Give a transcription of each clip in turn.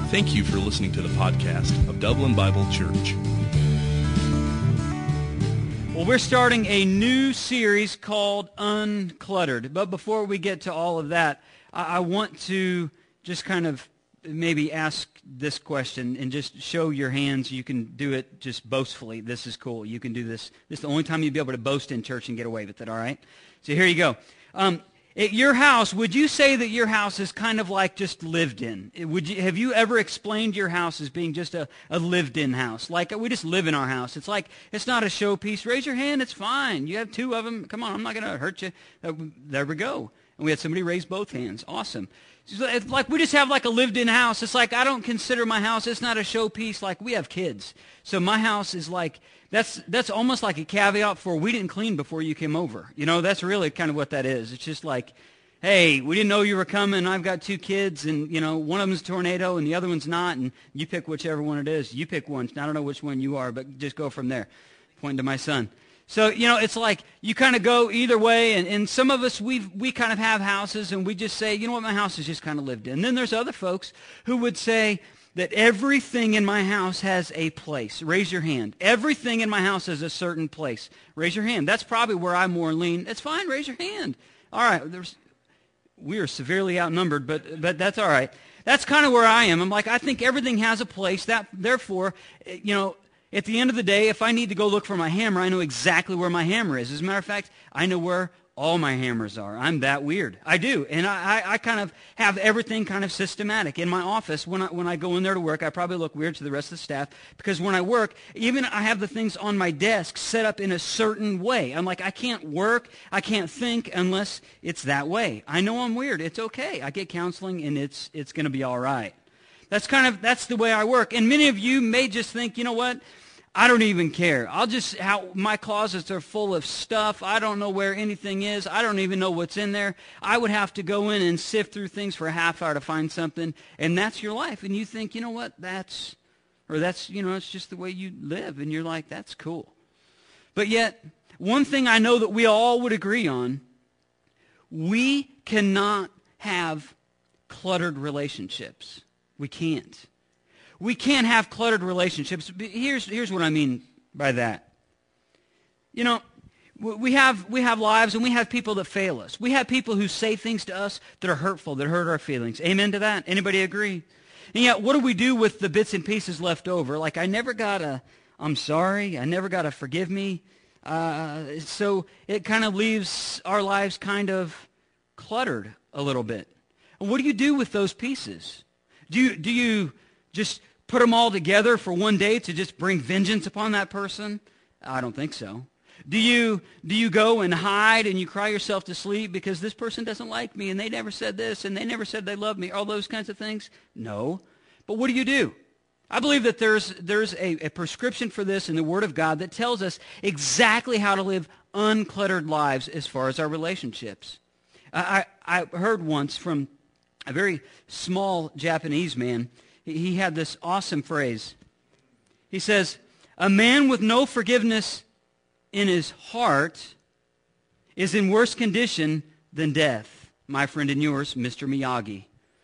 Thank you for listening to the podcast of Dublin Bible Church. Well, we're starting a new series called Uncluttered. But before we get to all of that, I want to just kind of maybe ask this question and just show your hands. You can do it just boastfully. This is cool. You can do this. This is the only time you'll be able to boast in church and get away with it, all right? So here you go. At your house, would you say that your house is kind of like just lived in? Have you ever explained your house as being just a lived-in house? Like, we just live in our house. It's like, it's not a showpiece. Raise your hand. It's fine. You have two of them. Come on, I'm not going to hurt you. There we go. And we had somebody raise both hands. Awesome. It's like we just have like a lived-in house. It's like I don't consider my house, it's not a showpiece. Like, we have kids. So my house is like, that's almost like a caveat for we didn't clean before you came over. You know, that's really kind of what that is. It's just like, hey, we didn't know you were coming. I've got two kids, and, you know, one of them's a tornado and the other one's not, and you pick whichever one it is. You pick one. I don't know which one you are, but just go from there. Pointing to my son. So, you know, it's like you kind of go either way, and some of us, we kind of have houses, and we just say, you know what, my house is just kind of lived in. And then there's other folks who would say that everything in my house has a place. Raise your hand. Everything in my house has a certain place. Raise your hand. That's probably where I more lean. It's fine. Raise your hand. All right. We are severely outnumbered, but that's all right. That's kind of where I am. I'm like, I think everything has a place. Therefore, you know, at the end of the day, if I need to go look for my hammer, I know exactly where my hammer is. As a matter of fact, I know where all my hammers are. I'm that weird. I do. And I kind of have everything kind of systematic. In my office, when I go in there to work, I probably look weird to the rest of the staff, because when I work, even I have the things on my desk set up in a certain way. I'm like, I can't work, I can't think unless it's that way. I know I'm weird. It's okay. I get counseling, and it's going to be all right. That's the way I work. And many of you may just think, you know what? I don't even care. My closets are full of stuff. I don't know where anything is. I don't even know what's in there. I would have to go in and sift through things for a half hour to find something. And that's your life. And you think, you know what, that's, you know, it's just the way you live. And you're like, that's cool. But yet, one thing I know that we all would agree on, we cannot have cluttered relationships. We can't. We can't have cluttered relationships. Here's what I mean by that. You know, we have lives, and we have people that fail us. We have people who say things to us that are hurtful, that hurt our feelings. Amen to that? Anybody agree? And yet, what do we do with the bits and pieces left over? Like, I never got a I'm sorry. I never got a forgive me. So it kind of leaves our lives kind of cluttered a little bit. And what do you do with those pieces? Do you just put them all together for one day to just bring vengeance upon that person? I don't think so. Do you go and hide and you cry yourself to sleep because this person doesn't like me and they never said this and they never said they loved me, all those kinds of things? No. But what do? I believe that there's a prescription for this in the Word of God that tells us exactly how to live uncluttered lives as far as our relationships. I heard once from a very small Japanese man. He had this awesome phrase. He says, "A man with no forgiveness in his heart is in worse condition than death." My friend and yours, Mr. Miyagi.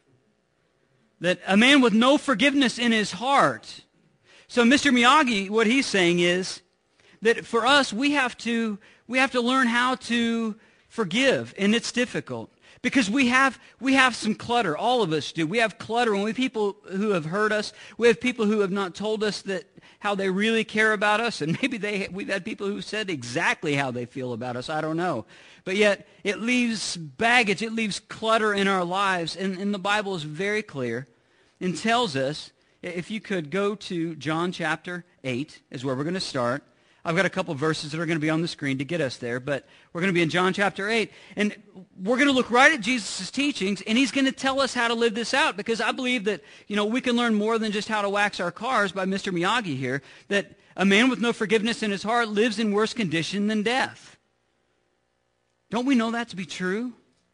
That a man with no forgiveness in his heart. So Mr. Miyagi, what he's saying is that for us, we have to learn how to forgive, and it's difficult. Because we have some clutter. All of us do. We have clutter, and we have people who have hurt us. We have people who have not told us how they really care about us, and maybe we've had people who said exactly how they feel about us. I don't know. But yet it leaves baggage. It leaves clutter in our lives, and the Bible is very clear and tells us, if you could go to John chapter 8 is where we're going to start. I've got a couple verses that are going to be on the screen to get us there, but we're going to be in John chapter 8, and we're going to look right at Jesus' teachings, and he's going to tell us how to live this out, because I believe that, you know, we can learn more than just how to wax our cars by Mr. Miyagi here, that a man with no forgiveness in his heart lives in worse condition than death. Don't we know that to be true?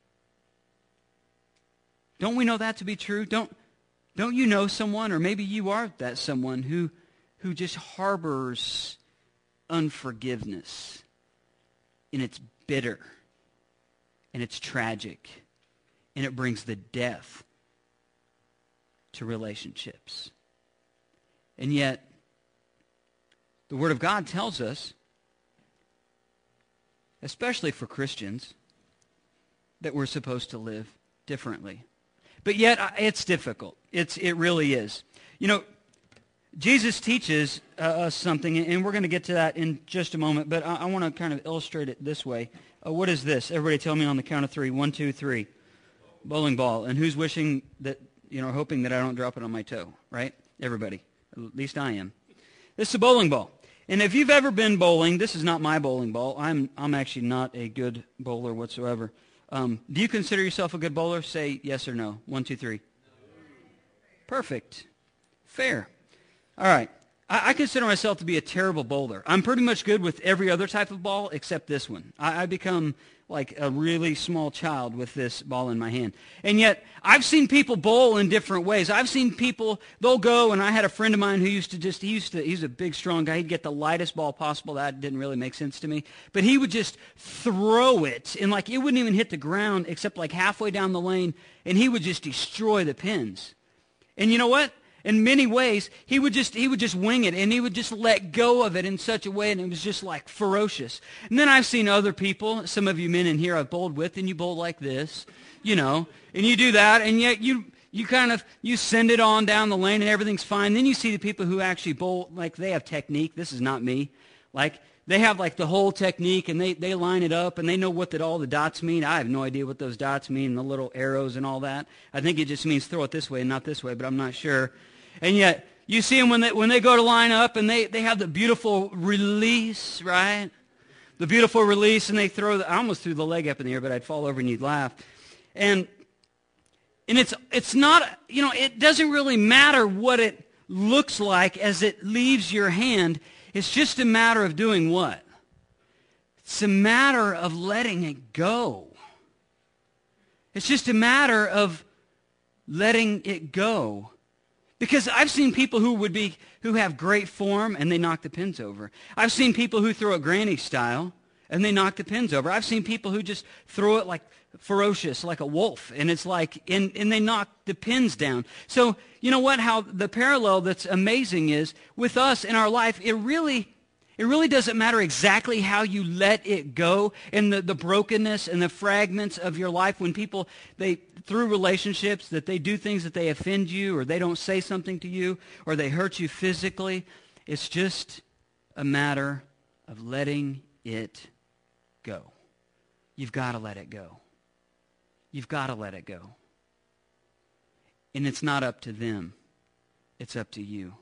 Don't we know that to be true? Don't you know someone, or maybe you are that someone who just harbors unforgiveness, and it's bitter, and it's tragic, and it brings the death to relationships. And yet, the Word of God tells us, especially for Christians, that we're supposed to live differently. But yet, it's difficult. It really is. You know, Jesus teaches us something, and we're going to get to that in just a moment, but I want to kind of illustrate it this way. What is this? Everybody tell me on the count of three. 1, 2, 3. Bowling ball. And who's wishing that, hoping that I don't drop it on my toe, right? Everybody. At least I am. This is a bowling ball. And if you've ever been bowling, this is not my bowling ball. I'm actually not a good bowler whatsoever. Do you consider yourself a good bowler? Say yes or no. 1, 2, 3. Perfect. Fair. All right. I consider myself to be a terrible bowler. I'm pretty much good with every other type of ball except this one. I become like a really small child with this ball in my hand. And yet, I've seen people bowl in different ways. I've seen people, they'll go, and I had a friend of mine who he's a big, strong guy. He'd get the lightest ball possible. That didn't really make sense to me. But he would just throw it, and like it wouldn't even hit the ground except like halfway down the lane, and he would just destroy the pins. And you know what? In many ways, he would just wing it, and he would just let go of it in such a way, and it was just like ferocious. And then I've seen other people, some of you men in here I've bowled with, and you bowl like this, and you do that, and yet you send it on down the lane, and everything's fine. Then you see the people who actually bowl, like they have technique. This is not me. Like they have like the whole technique, and they line it up, and they know what all the dots mean. I have no idea what those dots mean, the little arrows and all that. I think it just means throw it this way and not this way, but I'm not sure. And yet, you see them when they go to line up, and they have the beautiful release, right? The beautiful release, and they I almost threw the leg up in the air, but I'd fall over and you'd laugh. And it's not, it doesn't really matter what it looks like as it leaves your hand. It's just a matter of doing what? It's a matter of letting it go. It's just a matter of letting it go. Because I've seen people who have great form and they knock the pins over. I've seen people who throw it granny style and they knock the pins over. I've seen people who just throw it like ferocious, like a wolf, and it's like, and they knock the pins down. So you know what? How the parallel that's amazing is with us in our life, it really doesn't matter exactly how you let it go and the brokenness and the fragments of your life when people, through relationships, that they do things that they offend you or they don't say something to you or they hurt you physically. It's just a matter of letting it go. You've got to let it go. You've got to let it go. And it's not up to them. It's up to you.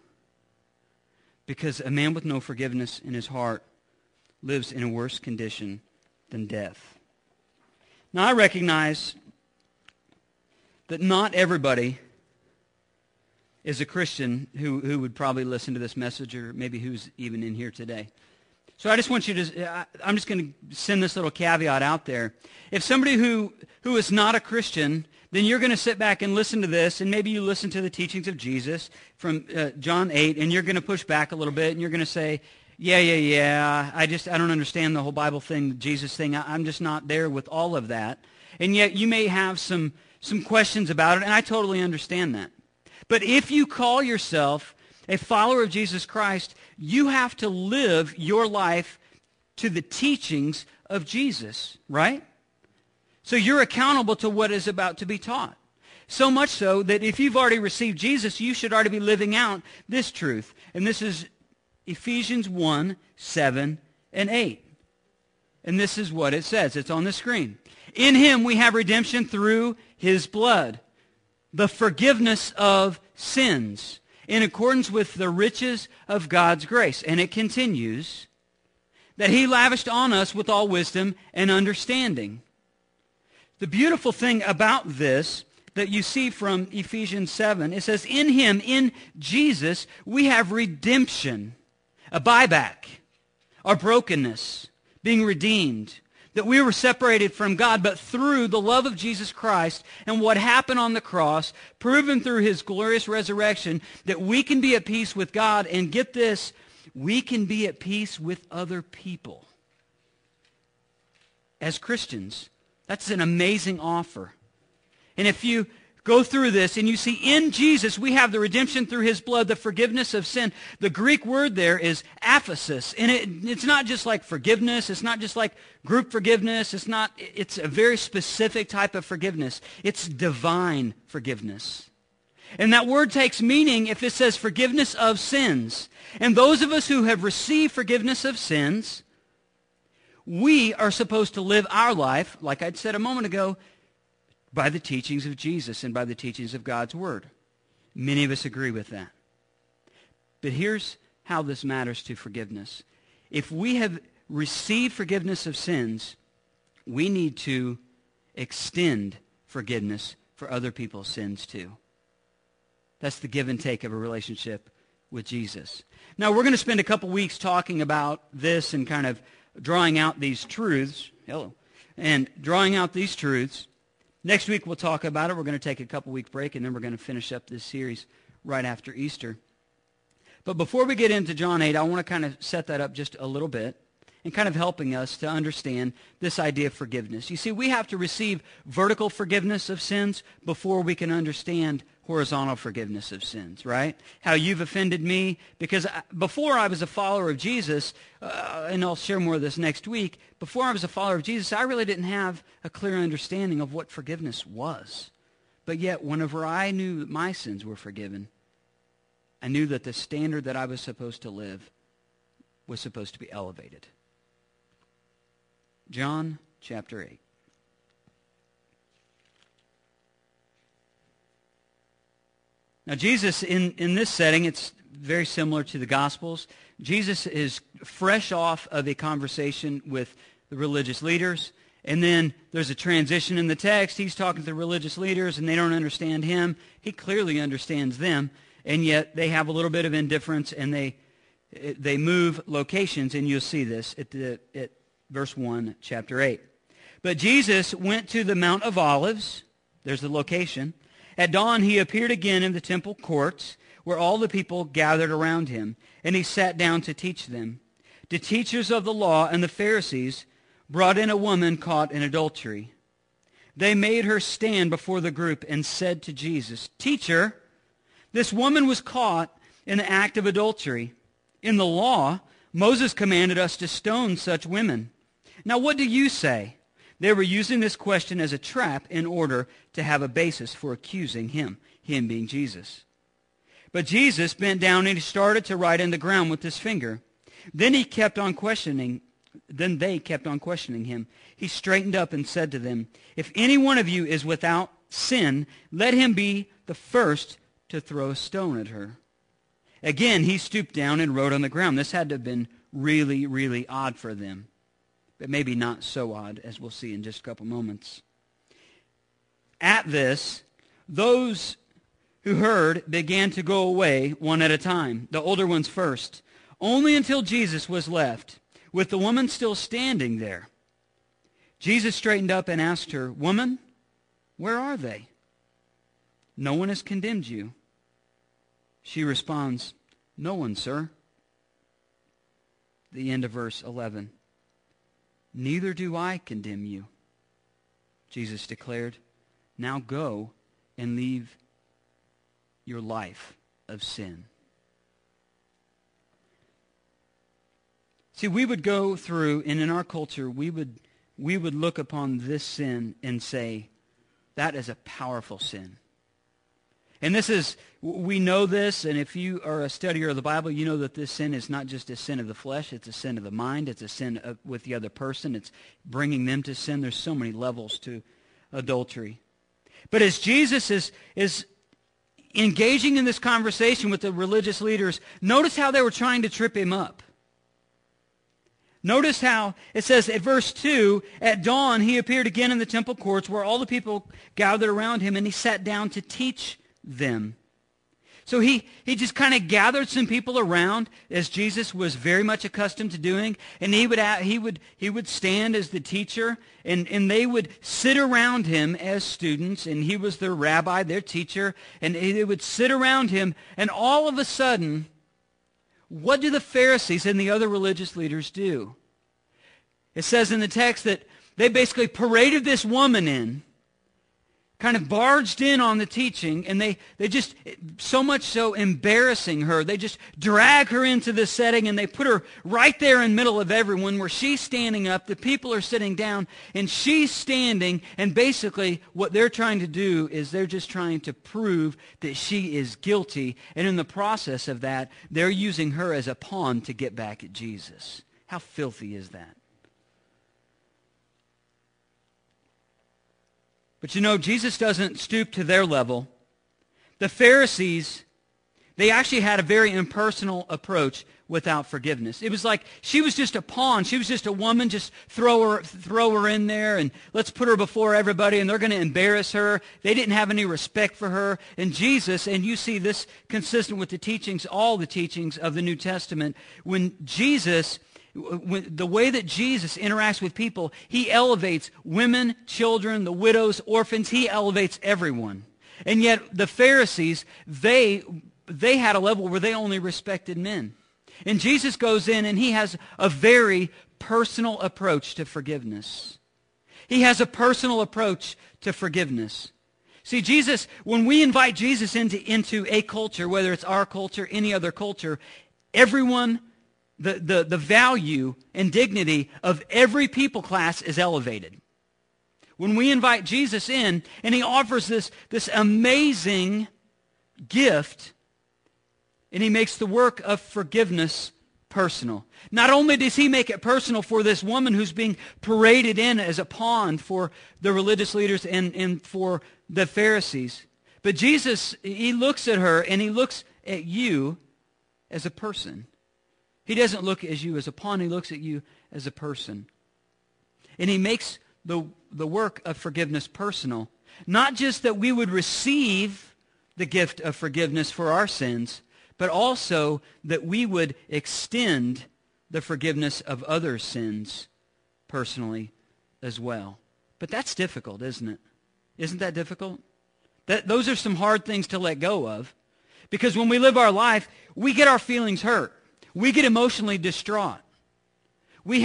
Because a man with no forgiveness in his heart lives in a worse condition than death. Now, I recognize that not everybody is a Christian who would probably listen to this message, or maybe who's even in here today. So I just want you to, I'm just going to send this little caveat out there. If somebody who is not a Christian, then you're going to sit back and listen to this, and maybe you listen to the teachings of Jesus from John 8, and you're going to push back a little bit, and you're going to say, yeah, I don't understand the whole Bible thing, the Jesus thing. I'm just not there with all of that. And yet you may have some questions about it, and I totally understand that. But if you call yourself a follower of Jesus Christ, you have to live your life to the teachings of Jesus, right? So you're accountable to what is about to be taught. So much so that if you've already received Jesus, you should already be living out this truth. And this is Ephesians 1, 7, and 8. And this is what it says. It's on the screen. In him we have redemption through his blood, the forgiveness of sins, in accordance with the riches of God's grace. And it continues, that he lavished on us with all wisdom and understanding. The beautiful thing about this that you see from Ephesians 7, it says, in him, in Jesus, we have redemption, a buyback, our brokenness, being redeemed, that we were separated from God, but through the love of Jesus Christ and what happened on the cross, proven through his glorious resurrection, that we can be at peace with God, and get this, we can be at peace with other people. As Christians, that's an amazing offer. And if you go through this and you see in Jesus we have the redemption through his blood, the forgiveness of sin. The Greek word there is aphesis. And it's not just like forgiveness. It's not just like group forgiveness. It's a very specific type of forgiveness. It's divine forgiveness. And that word takes meaning if it says forgiveness of sins. And those of us who have received forgiveness of sins, we are supposed to live our life, like I'd said a moment ago, by the teachings of Jesus and by the teachings of God's Word. Many of us agree with that. But here's how this matters to forgiveness. If we have received forgiveness of sins, we need to extend forgiveness for other people's sins too. That's the give and take of a relationship with Jesus. Now, we're going to spend a couple weeks talking about this and kind of drawing out these truths. And drawing out these truths. Next week we'll talk about it. We're going to take a couple week break, and then we're going to finish up this series right after Easter. But before we get into John 8, I want to kind of set that up just a little bit and kind of helping us to understand this idea of forgiveness. You see, we have to receive vertical forgiveness of sins before we can understand horizontal forgiveness of sins, right? How you've offended me. Because before I was a follower of Jesus, and I'll share more of this next week, before I was a follower of Jesus, I really didn't have a clear understanding of what forgiveness was. But yet, whenever I knew that my sins were forgiven, I knew that the standard that I was supposed to live was supposed to be elevated. John chapter 8. Now, Jesus, in this setting, it's very similar to the Gospels. Jesus is fresh off of a conversation with the religious leaders, and then there's a transition in the text. He's talking to the religious leaders, and they don't understand him. He clearly understands them, and yet they have a little bit of indifference, and they move locations, and you'll see this at verse 1, chapter 8. But Jesus went to the Mount of Olives. There's the location. At dawn, he appeared again in the temple courts, where all the people gathered around him, and he sat down to teach them. The teachers of the law and the Pharisees brought in a woman caught in adultery. They made her stand before the group and said to Jesus, "Teacher, this woman was caught in the act of adultery. In the law, Moses commanded us to stone such women. Now what do you say?" They were using this question as a trap in order to have a basis for accusing him being Jesus. But Jesus bent down and he started to write in the ground with his finger. Then they kept on questioning him. He straightened up and said to them, "If any one of you is without sin, let him be the first to throw a stone at her." Again, he stooped down and wrote on the ground. This had to have been really, really odd for them. But maybe not so odd, as we'll see in just a couple moments. At this, those who heard began to go away one at a time, the older ones first, only until Jesus was left, with the woman still standing there. Jesus straightened up and asked her, "Woman, where are they? No one has condemned you." She responds, "No one, sir." The end of verse 11. "Neither do I condemn you," Jesus declared. "Now go and leave your life of sin." See, we would go through, and in our culture, we would look upon this sin and say, that is a powerful sin. And we know this, and if you are a studier of the Bible, you know that this sin is not just a sin of the flesh, it's a sin of the mind, it's a sin with the other person, it's bringing them to sin. There's so many levels to adultery. But as Jesus is engaging in this conversation with the religious leaders, notice how they were trying to trip him up. Notice how it says at verse 2, at dawn he appeared again in the temple courts where all the people gathered around him, and he sat down to teach them. So he just kind of gathered some people around, as Jesus was very much accustomed to doing, and he would stand as the teacher, and they would sit around him as students, and he was their rabbi, their teacher, and they would sit around him, and all of a sudden, what do the Pharisees and the other religious leaders do? It says in the text that they basically paraded this woman in kind of barged in on the teaching, and they just, so much so embarrassing her. They just drag her into this setting, and they put her right there in the middle of everyone where she's standing up, the people are sitting down, and she's standing, and basically what they're trying to do is they're just trying to prove that she is guilty, and in the process of that, they're using her as a pawn to get back at Jesus. How filthy is that? But you know, Jesus doesn't stoop to their level. The Pharisees, they actually had a very impersonal approach without forgiveness. It was like she was just a pawn. She was just a woman. Just throw her in there and let's put her before everybody, and they're going to embarrass her. They didn't have any respect for her. And Jesus, and you see this consistent with the teachings, all the teachings of the New Testament, when the way that Jesus interacts with people, he elevates women, children, the widows, orphans. He elevates everyone. And yet the Pharisees, they had a level where they only respected men. And Jesus goes in and he has a very personal approach to forgiveness. He has a personal approach to forgiveness. See, Jesus, when we invite Jesus into a culture, whether it's our culture, any other culture, everyone, the value and dignity of every people class is elevated. When we invite Jesus in and he offers this amazing gift, and he makes the work of forgiveness personal. Not only does he make it personal for this woman who's being paraded in as a pawn for the religious leaders and for the Pharisees, but Jesus, he looks at her and he looks at you as a person. He doesn't look at you as a pawn. He looks at you as a person. And he makes the work of forgiveness personal. Not just that we would receive the gift of forgiveness for our sins, but also that we would extend the forgiveness of other sins personally as well. But that's difficult, isn't it? Isn't that difficult? Those are some hard things to let go of. Because when we live our life, we get our feelings hurt. We get emotionally distraught. We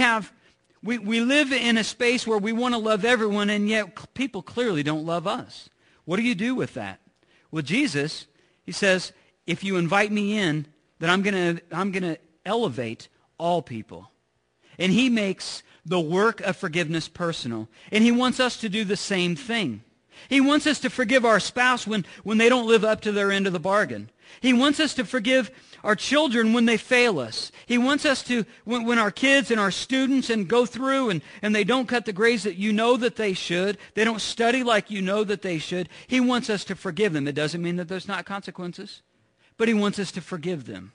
live in a space where we want to love everyone, and yet people clearly don't love us. What do you do with that? Well, Jesus, he says, if you invite me in, then I'm going to elevate all people. And he makes the work of forgiveness personal. And he wants us to do the same thing. He wants us to forgive our spouse when they don't live up to their end of the bargain. He wants us to forgive our children when they fail us. He wants us to, when our kids and our students and go through and they don't cut the grades that you know that they should, they don't study like you know that they should, he wants us to forgive them. It doesn't mean that there's not consequences, but he wants us to forgive them.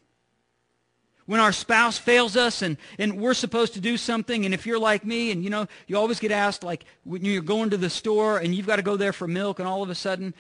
When our spouse fails us and we're supposed to do something, and if you're like me and you always get asked, like when you're going to the store and you've got to go there for milk, and all of a sudden,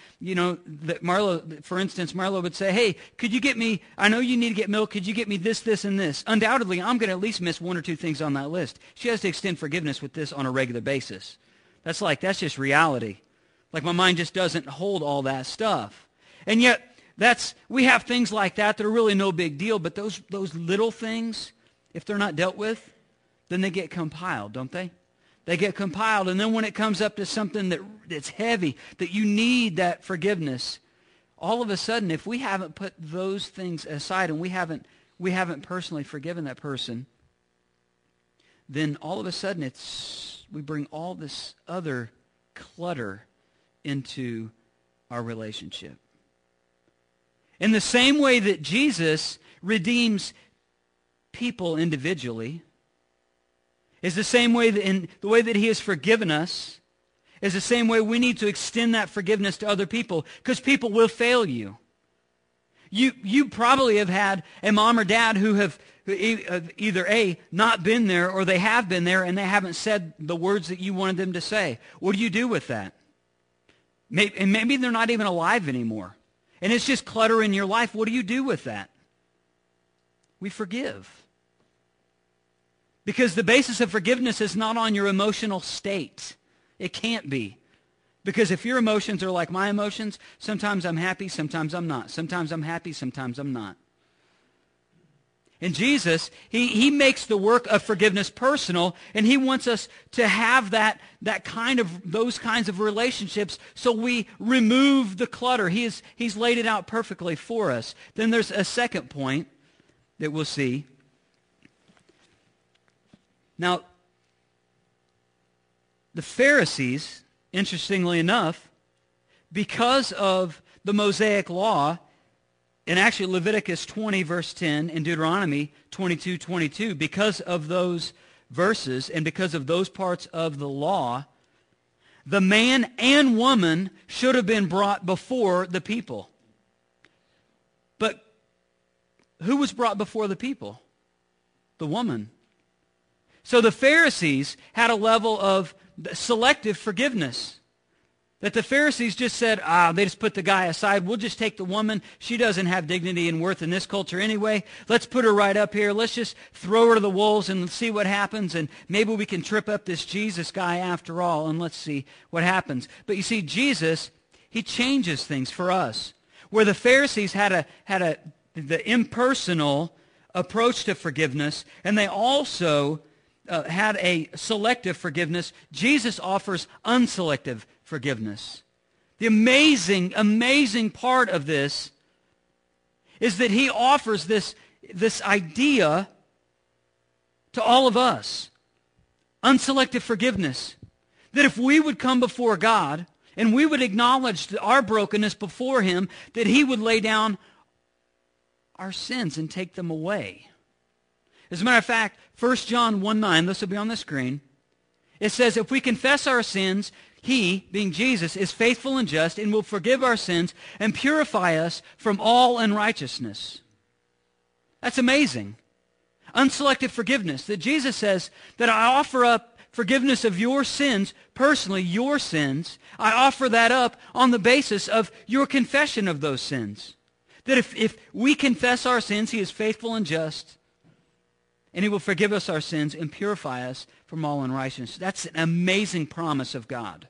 for instance, Marlo would say, hey, could you get me, I know you need to get milk, could you get me this, this, and this? Undoubtedly, I'm going to at least miss one or two things on that list. She has to extend forgiveness with this on a regular basis. That's just reality. Like my mind just doesn't hold all that stuff. And yet, we have things like that are really no big deal, but those little things, if they're not dealt with, then they get compiled, don't they? They get compiled, and then when it comes up to something that's heavy, that you need that forgiveness, all of a sudden, if we haven't put those things aside and we haven't personally forgiven that person, then all of a sudden we bring all this other clutter into our relationship. In the same way that Jesus redeems people individually, is the same way that in the way that he has forgiven us, is the same way we need to extend that forgiveness to other people, because people will fail you. You probably have had a mom or dad who have either not been there, or they have been there and they haven't said the words that you wanted them to say. What do you do with that? Maybe they're not even alive anymore. And it's just clutter in your life. What do you do with that? We forgive. Because the basis of forgiveness is not on your emotional state. It can't be. Because if your emotions are like my emotions, sometimes I'm happy, sometimes I'm not. Sometimes I'm happy, sometimes I'm not. And Jesus, he makes the work of forgiveness personal, and he wants us to have those kinds of relationships, so we remove the clutter. He's laid it out perfectly for us. Then there's a second point that we'll see. Now, the Pharisees, interestingly enough, because of the Mosaic law, and actually Leviticus 20, verse 10, and Deuteronomy 22:22, because of those verses and because of those parts of the law, the man and woman should have been brought before the people. But who was brought before the people? The woman. So the Pharisees had a level of selective forgiveness. That the Pharisees just said, they just put the guy aside. We'll just take the woman. She doesn't have dignity and worth in this culture anyway. Let's put her right up here. Let's just throw her to the wolves and see what happens. And maybe we can trip up this Jesus guy after all, and let's see what happens. But you see, Jesus, he changes things for us. Where the Pharisees had the impersonal approach to forgiveness, and they also had a selective forgiveness, Jesus offers unselective forgiveness. The amazing, amazing part of this is that he offers this idea to all of us. Unselective forgiveness. That if we would come before God and we would acknowledge our brokenness before him, that he would lay down our sins and take them away. As a matter of fact, 1 John 1:9, this will be on the screen, it says, if we confess our sins, he, being Jesus, is faithful and just and will forgive our sins and purify us from all unrighteousness. That's amazing. Unselective forgiveness. That Jesus says that I offer up forgiveness of your sins, personally, your sins. I offer that up on the basis of your confession of those sins. That if we confess our sins, he is faithful and just, and he will forgive us our sins and purify us from all unrighteousness. That's an amazing promise of God.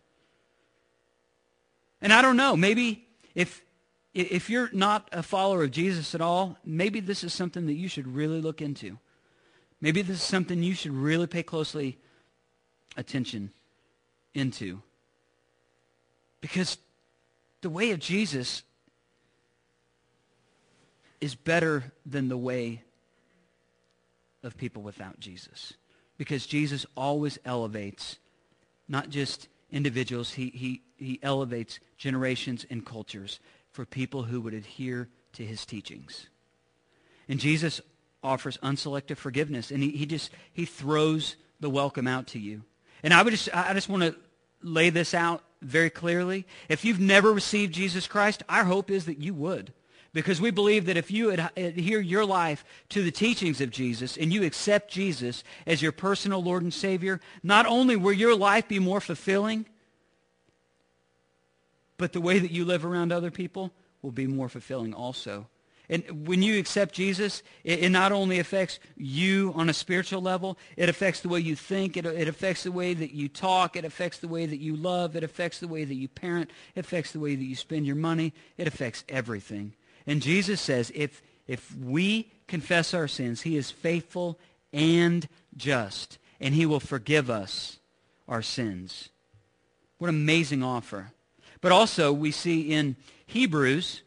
And I don't know, maybe if you're not a follower of Jesus at all, maybe this is something that you should really look into. Maybe this is something you should really pay closely attention into. Because the way of Jesus is better than the way of people without Jesus. Because Jesus always elevates not just individuals, he elevates generations and cultures for people who would adhere to his teachings. And Jesus offers unselective forgiveness, and he throws the welcome out to you. And I just want to lay this out very clearly. If you've never received Jesus Christ, our hope is that you would. Because we believe that if you adhere your life to the teachings of Jesus and you accept Jesus as your personal Lord and Savior, not only will your life be more fulfilling, but the way that you live around other people will be more fulfilling also. And when you accept Jesus, it not only affects you on a spiritual level, it affects the way you think, it affects the way that you talk, it affects the way that you love, it affects the way that you parent, it affects the way that you spend your money, it affects everything. And Jesus says, if we confess our sins, he is faithful and just, and he will forgive us our sins. What an amazing offer. But also, we see in Hebrews,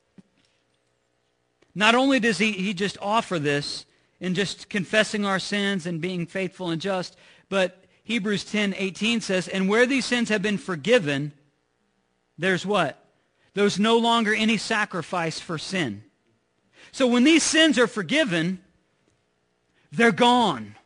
not only does he just offer this in just confessing our sins and being faithful and just, but Hebrews 10:18 says, and where these sins have been forgiven, there's what? There's no longer any sacrifice for sin. So when these sins are forgiven, they're gone.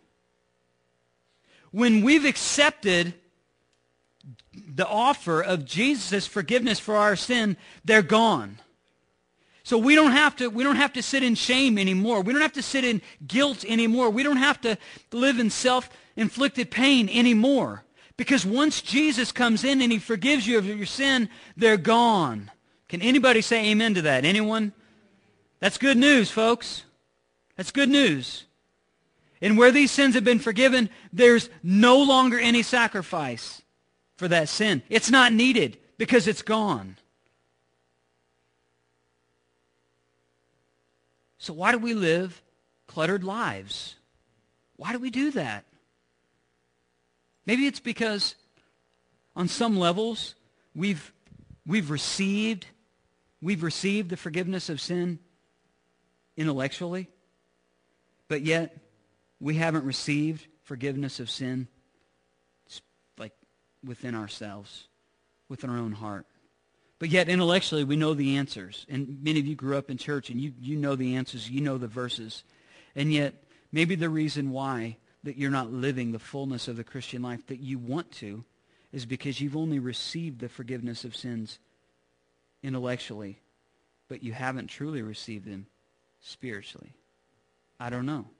When we've accepted the offer of Jesus' forgiveness for our sin, they're gone. So we don't have to sit in shame anymore. We don't have to sit in guilt anymore. We don't have to live in self-inflicted pain anymore. Because once Jesus comes in and he forgives you of your sin, they're gone. Can anybody say amen to that? Anyone? That's good news, folks. That's good news. And where these sins have been forgiven, there's no longer any sacrifice for that sin. It's not needed because it's gone. So why do we live cluttered lives. Why do we do that? Maybe it's because on some levels we've received the forgiveness of sin intellectually, but yet we haven't received forgiveness of sin like within ourselves, within our own heart. But yet intellectually we know the answers. And many of you grew up in church and you know the answers, you know the verses. And yet maybe the reason why that you're not living the fullness of the Christian life that you want to is because you've only received the forgiveness of sins intellectually, but you haven't truly received them spiritually. I don't know.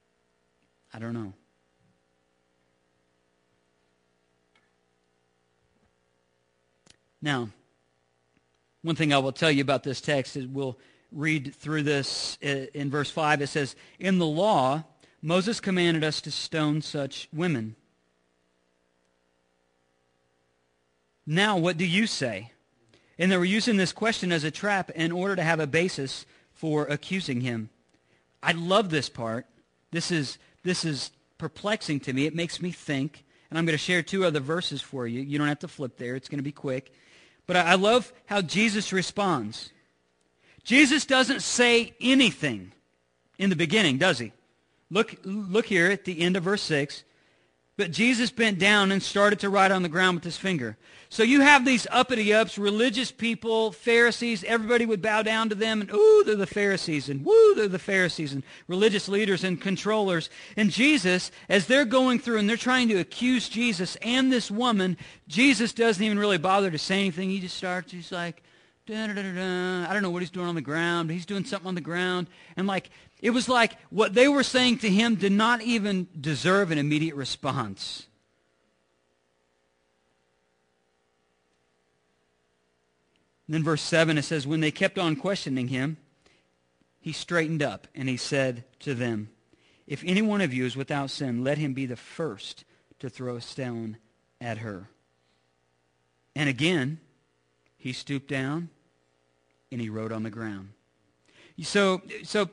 Now, one thing I will tell you about this text is we'll read through this in verse 5. It says, "In the law, Moses commanded us to stone such women. Now, what do you say?" And they were using this question as a trap in order to have a basis for accusing him. I love this part. This is perplexing to me. It makes me think. And I'm going to share 2 other verses for you. You don't have to flip there. It's going to be quick. But I love how Jesus responds. Jesus doesn't say anything in the beginning, does he? Look here at the end of verse 6. But Jesus bent down and started to write on the ground with his finger. So you have these uppity-ups, religious people, Pharisees. Everybody would bow down to them, and ooh, they're the Pharisees, and woo, they're the Pharisees, and religious leaders and controllers. And Jesus, as they're going through and they're trying to accuse Jesus and this woman, Jesus doesn't even really bother to say anything. He just starts, he's like, da-da-da-da-da. I don't know what he's doing on the ground, but he's doing something on the ground. And like, it was like what they were saying to him did not even deserve an immediate response. And then verse 7, it says, when they kept on questioning him, he straightened up and he said to them, "If any one of you is without sin, let him be the first to throw a stone at her." And again, he stooped down and he wrote on the ground. So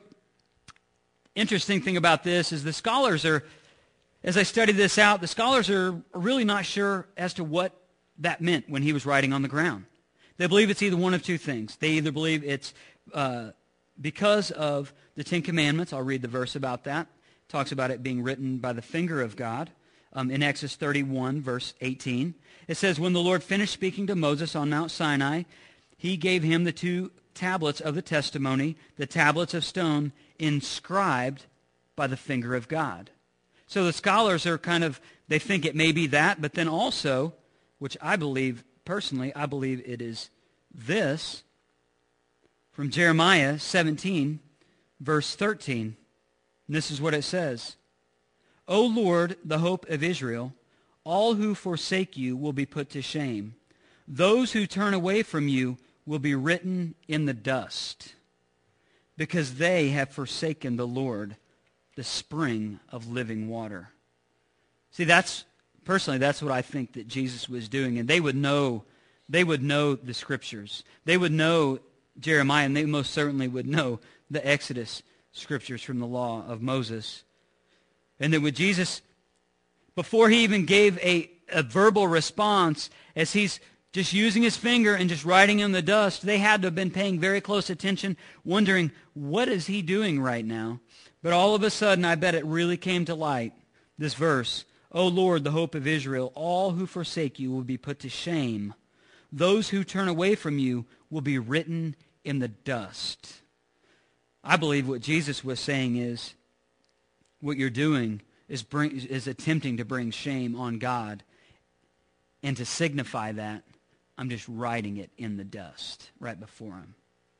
interesting thing about this is the scholars are, as I studied this out, the scholars are really not sure as to what that meant when he was writing on the ground. They believe it's either one of 2 things. They either believe it's because of the 10 Commandments. I'll read the verse about that. It talks about it being written by the finger of God. In Exodus 31, verse 18, it says, when the Lord finished speaking to Moses on Mount Sinai, he gave him the 2 tablets of the testimony, the tablets of stone inscribed by the finger of God. So the scholars are they think it may be that, but then also, which I believe, personally, I believe it is this, from Jeremiah 17, verse 13. And this is what it says. "O Lord, the hope of Israel, all who forsake you will be put to shame. Those who turn away from you will be written in the dust, because they have forsaken the Lord, the spring of living water." See, personally, that's what I think that Jesus was doing. And they would know the Scriptures. They would know Jeremiah, and they most certainly would know the Exodus Scriptures from the law of Moses. And then with Jesus, before he even gave a verbal response, as he's just using his finger and just writing in the dust, they had to have been paying very close attention, wondering, what is he doing right now? But all of a sudden, I bet it really came to light, this verse, "O Lord, the hope of Israel, all who forsake you will be put to shame. Those who turn away from you will be written in the dust." I believe what Jesus was saying is, what you're doing is attempting to bring shame on God. And to signify that, I'm just writing it in the dust right before him.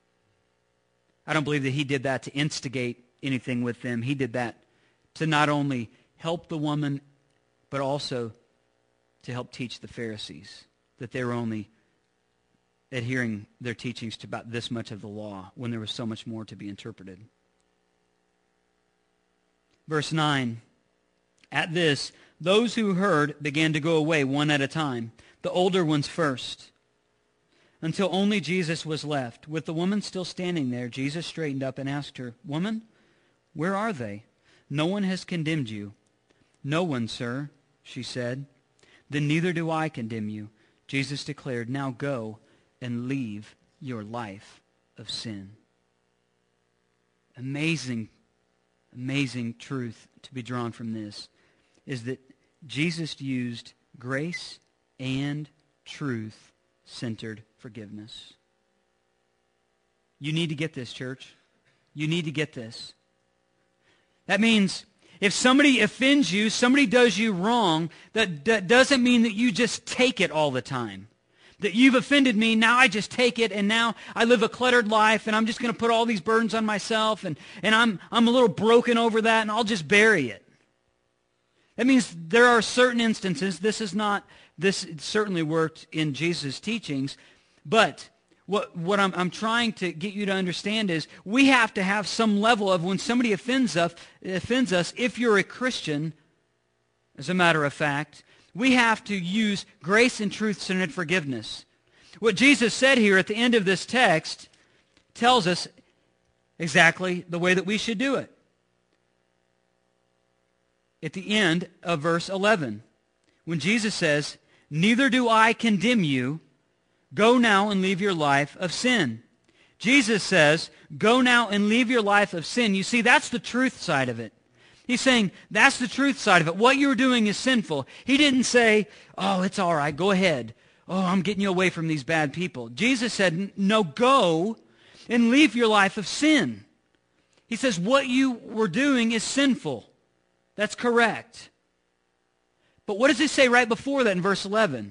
I don't believe that he did that to instigate anything with them. He did that to not only help the woman, but also to help teach the Pharisees that they were only adhering their teachings to about this much of the law when there was so much more to be interpreted. Verse 9, "At this, those who heard began to go away one at a time, the older ones first, until only Jesus was left. With the woman still standing there, Jesus straightened up and asked her, 'Woman, Where are they? No one has condemned you." "No one, sir," she said. "Then neither do I condemn you." Jesus declared, "Now go and leave your life of sin." Amazing, amazing truth to be drawn from this is that Jesus used grace and truth-centered forgiveness. You need to get this, church. You need to get this. That means if somebody offends you, somebody does you wrong, that doesn't mean that you just take it all the time. That you've offended me, now I just take it, and now I live a cluttered life, and I'm just going to put all these burdens on myself, and I'm a little broken over that, and I'll just bury it. That means there are certain instances, this certainly worked in Jesus' teachings, but what I'm trying to get you to understand is we have to have some level of when somebody offends us, if you're a Christian, as a matter of fact, we have to use grace and truth-centered forgiveness. What Jesus said here at the end of this text tells us exactly the way that we should do it. At the end of verse 11, when Jesus says, "Neither do I condemn you. Go now and leave your life of sin." Jesus says, go now and leave your life of sin. You see, that's the truth side of it. He's saying, that's the truth side of it. What you're doing is sinful. He didn't say, "Oh, it's all right, go ahead. Oh, I'm getting you away from these bad people." Jesus said, no, go and leave your life of sin. He says, what you were doing is sinful. That's correct. But what does he say right before that in verse 11?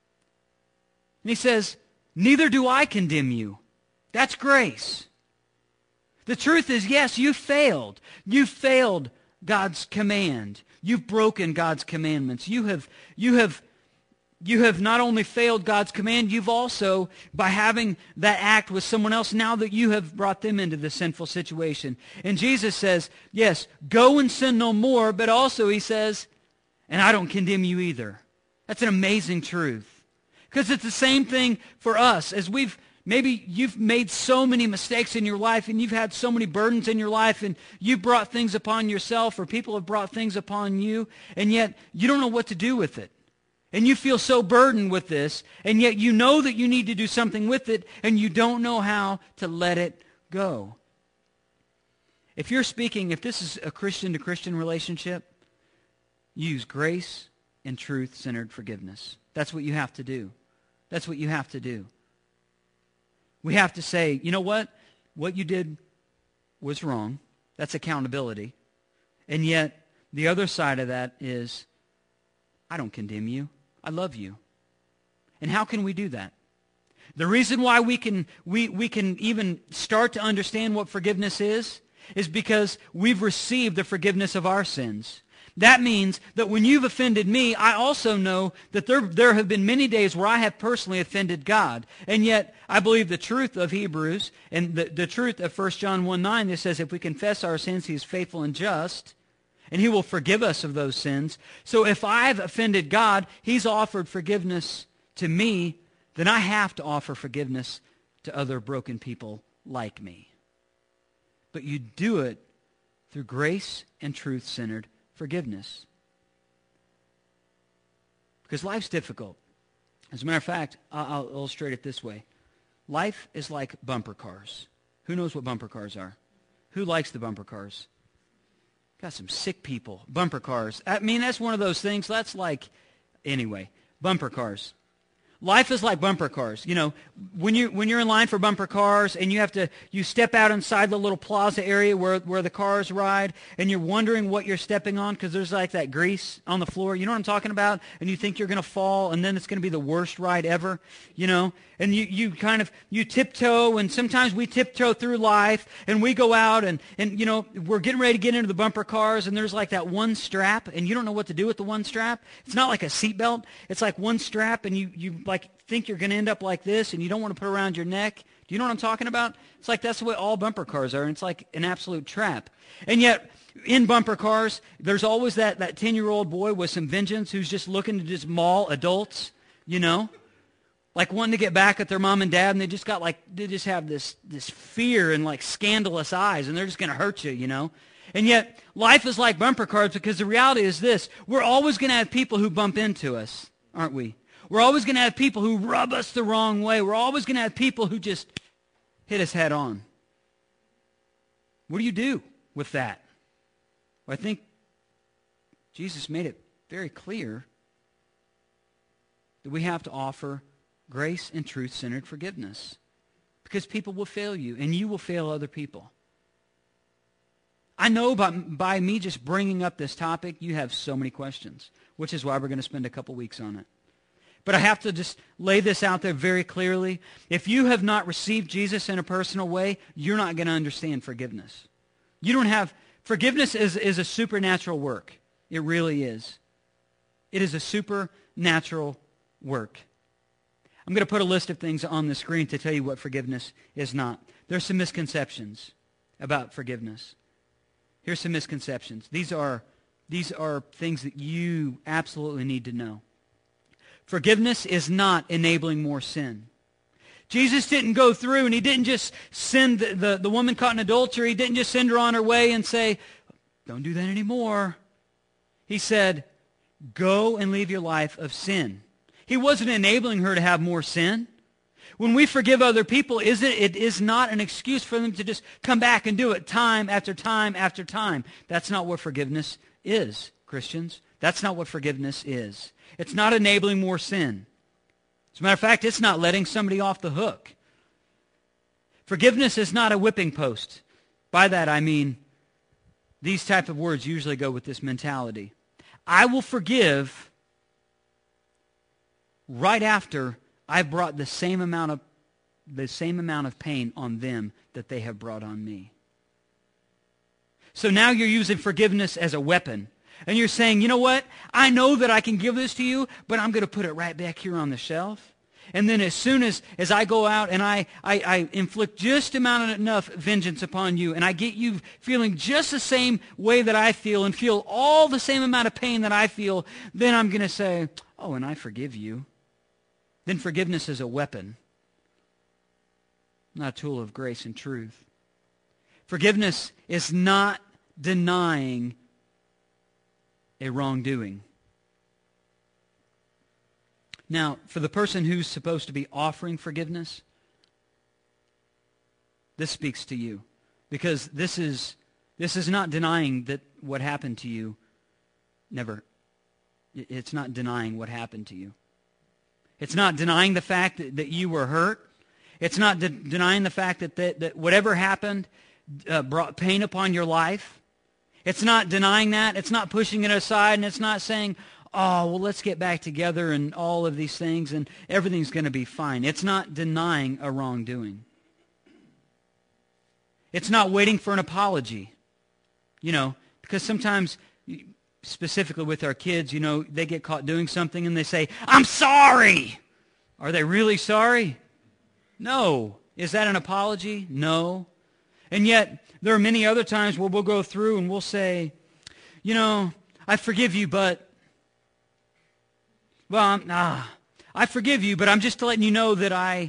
And he says, "Neither do I condemn you." That's grace. The truth is, yes, you failed. You failed God's command. You've broken God's commandments. You have not only failed God's command, you've also, by having that act with someone else, now that you have brought them into the sinful situation. And Jesus says, yes, go and sin no more, but also he says, and I don't condemn you either. That's an amazing truth. Because it's the same thing for us. As maybe you've made so many mistakes in your life, and you've had so many burdens in your life, and you've brought things upon yourself, or people have brought things upon you, and yet you don't know what to do with it. And you feel so burdened with this, and yet you know that you need to do something with it, and you don't know how to let it go. If this is a Christian-to-Christian relationship, use grace and truth-centered forgiveness. That's what you have to do. That's what you have to do. We have to say, you know what? What you did was wrong. That's accountability. And yet, the other side of that is, I don't condemn you. I love you. And how can we do that? The reason why we can even start to understand what forgiveness is because we've received the forgiveness of our sins. That means that when you've offended me, I also know that there have been many days where I have personally offended God. And yet, I believe the truth of Hebrews and the truth of 1 John 1:9 that says if we confess our sins, he is faithful and just, and he will forgive us of those sins. So if I've offended God, he's offered forgiveness to me, then I have to offer forgiveness to other broken people like me. But you do it through grace and truth-centered forgiveness. Because life's difficult. As a matter of fact, I'll illustrate it this way. Life is like bumper cars. Who knows what bumper cars are? Who likes the bumper cars? Got some sick people. Bumper cars. I mean, that's one of those things. Anyway, bumper cars. Life is like bumper cars. You know, when you're in line for bumper cars and you step out inside the little plaza area where the cars ride, and you're wondering what you're stepping on because there's like that grease on the floor. You know what I'm talking about? And you think you're going to fall, and then it's going to be the worst ride ever, you know? And you tiptoe, and sometimes we tiptoe through life, and we go out and you know, we're getting ready to get into the bumper cars, and there's like that one strap, and you don't know what to do with the one strap. It's not like a seatbelt. It's like one strap, and you like think you're going to end up like this, and you don't want to put it around your neck. Do you know what I'm talking about? It's like that's the way all bumper cars are, and it's like an absolute trap. And yet, in bumper cars, there's always that 10-year-old boy with some vengeance who's just looking to just maul adults, you know? Like wanting to get back at their mom and dad, and they just have this fear and like scandalous eyes, and they're just going to hurt you, you know? And yet, life is like bumper cars because the reality is this. We're always going to have people who bump into us, aren't we? We're always going to have people who rub us the wrong way. We're always going to have people who just hit us head on. What do you do with that? Well, I think Jesus made it very clear that we have to offer grace and truth-centered forgiveness because people will fail you and you will fail other people. I know by me just bringing up this topic, you have so many questions, which is why we're going to spend a couple weeks on it. But I have to just lay this out there very clearly. If you have not received Jesus in a personal way, you're not going to understand forgiveness. You don't have, forgiveness is a supernatural work. It really is. It is a supernatural work. I'm going to put a list of things on the screen to tell you what forgiveness is not. There's some misconceptions about forgiveness. Here's some misconceptions. These are things that you absolutely need to know. Forgiveness is not enabling more sin. Jesus didn't go through and he didn't just send the woman caught in adultery. He didn't just send her on her way and say, don't do that anymore. He said, go and live your life of sin. He wasn't enabling her to have more sin. When we forgive other people, it is not an excuse for them to just come back and do it time after time after time. That's not what forgiveness is, Christians. That's not what forgiveness is. It's not enabling more sin. As a matter of fact, it's not letting somebody off the hook. Forgiveness is not a whipping post. By that I mean these type of words usually go with this mentality. I will forgive right after I've brought the same amount of pain on them that they have brought on me. So now you're using forgiveness as a weapon. And you're saying, you know what? I know that I can give this to you, but I'm going to put it right back here on the shelf. And then as soon as I go out and I inflict just enough vengeance upon you, and I get you feeling just the same way that I feel and feel all the same amount of pain that I feel, then I'm going to say, oh, and I forgive you. Then forgiveness is a weapon, not a tool of grace and truth. Forgiveness is not denying a wrongdoing. Now, for the person who's supposed to be offering forgiveness, this speaks to you. Because this is not denying that what happened to you it's not denying what happened to you. It's not denying the fact that you were hurt. It's not denying the fact that whatever happened brought pain upon your life. It's not denying that. It's not pushing it aside, and it's not saying, oh, well, let's get back together and all of these things, and everything's going to be fine. It's not denying a wrongdoing. It's not waiting for an apology, because sometimes, specifically with our kids, they get caught doing something and they say, I'm sorry. Are they really sorry? No. Is that an apology? No. And yet, there are many other times where we'll go through and we'll say, I forgive you, but, I forgive you, but I'm just letting you know that and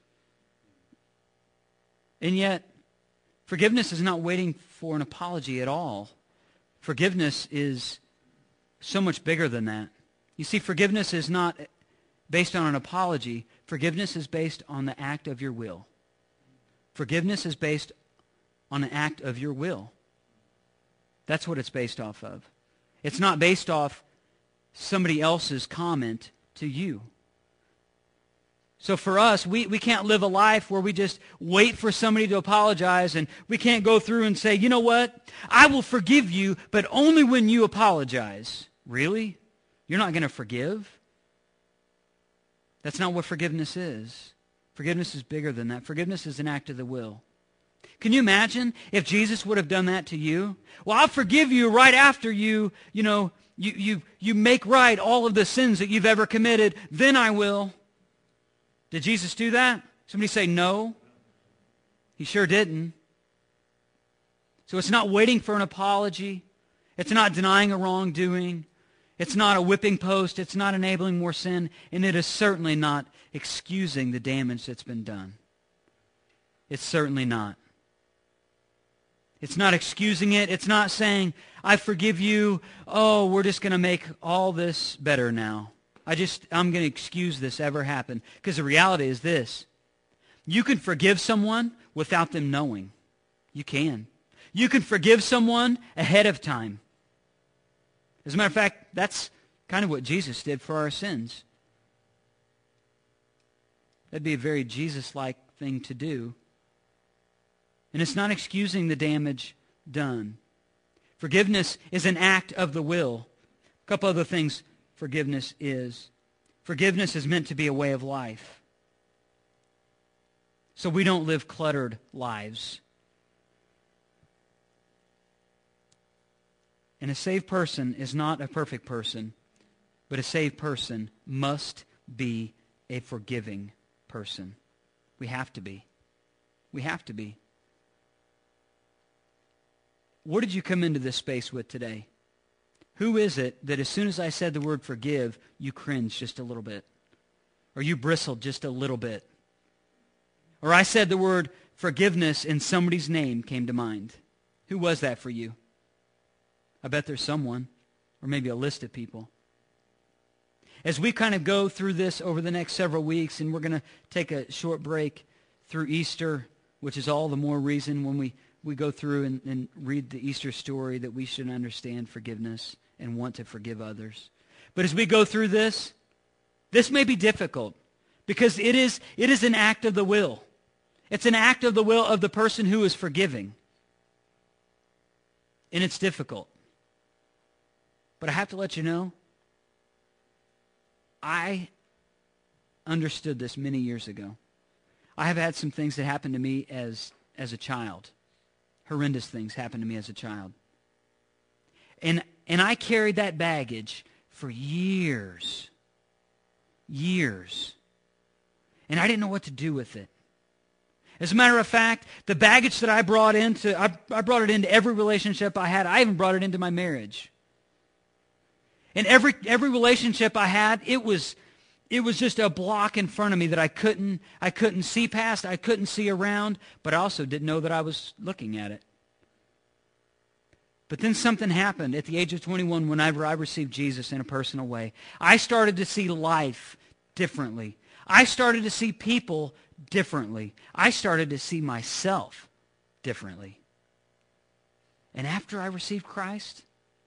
yet, forgiveness is not waiting for an apology at all. Forgiveness is so much bigger than that. You see, forgiveness is not based on an apology. Forgiveness is based on the act of your will. Forgiveness is based on an act of your will. That's what it's based off of. It's not based off somebody else's comment to you. So for us, we can't live a life where we just wait for somebody to apologize, and we can't go through and say, you know what? I will forgive you, but only when you apologize. Really? You're not going to forgive? That's not what forgiveness is. Forgiveness is bigger than that. Forgiveness is an act of the will. Can you imagine if Jesus would have done that to you? Well, I'll forgive you right after you make right all of the sins that you've ever committed. Then I will. Did Jesus do that? Somebody say no. He sure didn't. So it's not waiting for an apology. It's not denying a wrongdoing. It's not a whipping post. It's not enabling more sin. And it is certainly not excusing the damage that's been done. It's certainly not. It's not excusing it. It's not saying, I forgive you. Oh, we're just going to make all this better now. I'm going to excuse this ever happen. Because the reality is this. You can forgive someone without them knowing. You can. You can forgive someone ahead of time. As a matter of fact, that's kind of what Jesus did for our sins. That'd be a very Jesus-like thing to do. And it's not excusing the damage done. Forgiveness is an act of the will. A couple other things forgiveness is. Forgiveness is meant to be a way of life. So we don't live cluttered lives. And a saved person is not a perfect person, but a saved person must be a forgiving person. We have to be. We have to be. What did you come into this space with today? Who is it that as soon as I said the word forgive, you cringed just a little bit? Or you bristled just a little bit? Or I said the word forgiveness and somebody's name came to mind? Who was that for you? I bet there's someone, or maybe a list of people. As we kind of go through this over the next several weeks, and we're going to take a short break through Easter, which is all the more reason when we go through and read the Easter story that we should understand forgiveness and want to forgive others. But as we go through this may be difficult because it is an act of the will. It's an act of the will of the person who is forgiving. And it's difficult. But I have to let you know, I understood this many years ago. I have had some things that happened to me as a child. Horrendous things happened to me as a child. And I carried that baggage for years. Years. And I didn't know what to do with it. As a matter of fact, the baggage that I brought into every relationship I had. I even brought it into my marriage. And every relationship I had, it was just a block in front of me that I couldn't see past, I couldn't see around, but I also didn't know that I was looking at it. But then something happened at the age of 21 whenever I received Jesus in a personal way. I started to see life differently. I started to see people differently. I started to see myself differently. And after I received Christ,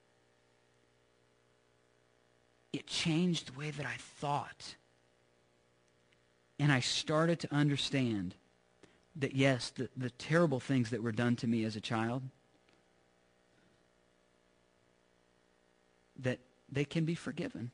it changed the way that I thought. And I started to understand that, yes, the terrible things that were done to me as a child, that they can be forgiven.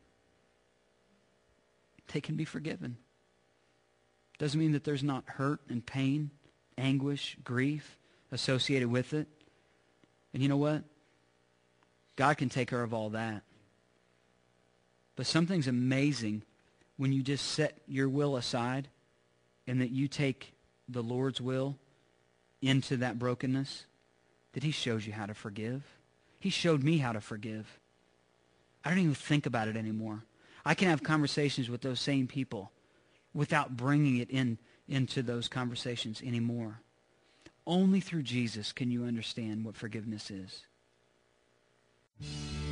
They can be forgiven. Doesn't mean that there's not hurt and pain, anguish, grief associated with it. And you know what? God can take care of all that. But something's amazing when you just set your will aside and that you take the Lord's will into that brokenness, that he shows you how to forgive. He showed me how to forgive. I don't even think about it anymore. I can have conversations with those same people without bringing it into those conversations anymore. Only through Jesus can you understand what forgiveness is.